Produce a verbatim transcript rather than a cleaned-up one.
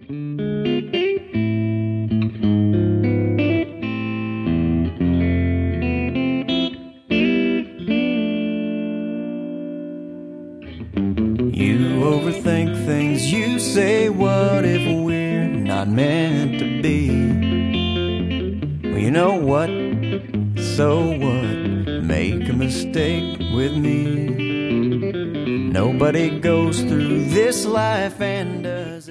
You overthink things you say. What if we're not meant to be? Well, you know what? So what? Make a mistake with me. Nobody goes through this life and does